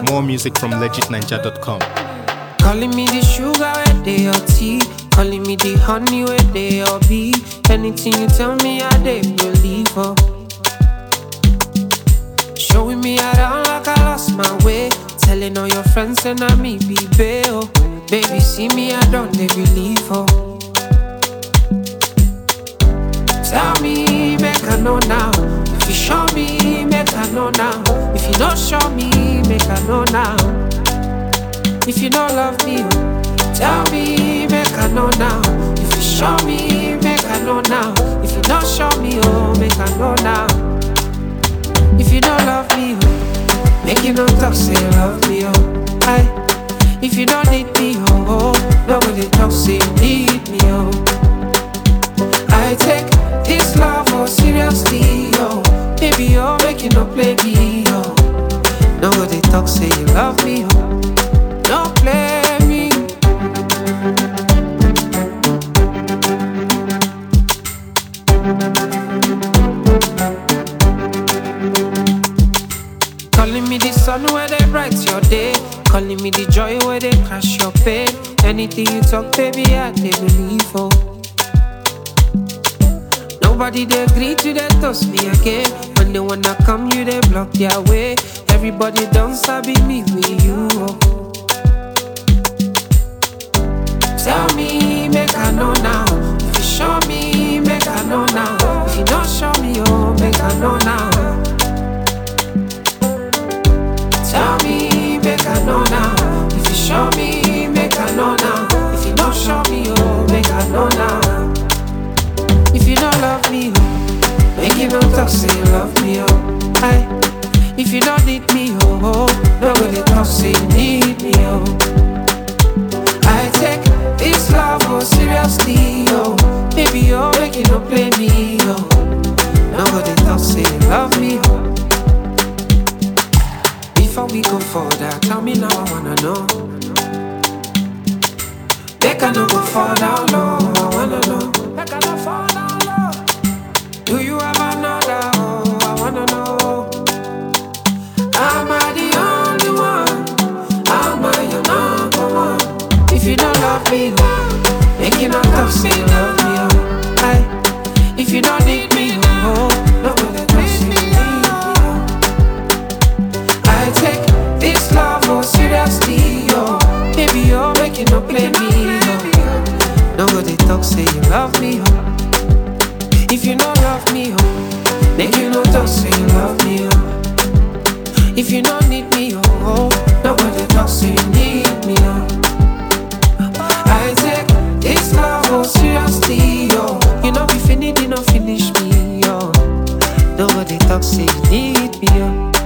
More music from legitninja.com. Calling me the sugar where they your tea, calling me the honey where they your bee. Anything you tell me, I dey believe her. Showing me around like I lost my way, telling all your friends and I me be bail. Baby, see me, I don't they believe her. Tell me, make I know now. If you show me, make I know now. If you don't show me, make I know now. If you don't love me, oh, tell me, make I know now. If you show me, make I know now. If you don't show me, oh, make I know now. If you don't love me, oh, make you don't talk, say you love me, oh. Aye. If you don't need me, oh, nobody talk, say you need me, oh. I take this love oh seriously, oh. Baby, you're making no play me, oh. Nobody talk, say you love me, oh. Don't play me. Calling me the sun where they bright your day, calling me the joy where they crash your pain. Anything you talk, baby, I they believe, oh. Nobody they agree to they toast me again. When they wanna come, you they block their way. Everybody don't sabi me with you, oh. Tell me, make I know now. If you show me, make I know now. If you don't show me, oh, make I know now. Tell me, make I know now. If you show me, make I know now. If you don't show me, oh, make I know now. If you don't love me, oh, make you don't talk, say you love me, oh. Aye. If you don't need me, oh, nobody talk, say you need me, oh. I take this love oh seriously, oh. Baby, you're making no play me, oh. Nobody talk, say you love me, oh. Before we go further, tell me now, I wanna know. Make I no go fall down low, I wanna know. Make I no fall down low. Do you have another, oh, I wanna know. Am I the only one? Am I your number one? If you don't love me, oh, make you not talk, say you love me, oh. Aye. If you don't need me, oh, nobody talk, say you need me, oh. I take this love oh seriously, oh. Baby, you're making no play me, oh. Nobody talk, say you love me, oh. If you don't love me, oh, make you no talk, say you love me, oh. If you don't need me, oh, nobody talk, say you need me, oh. I take this love oh seriously, oh. You know be finished, you don't finish me, oh. Nobody talk, say you need me, oh.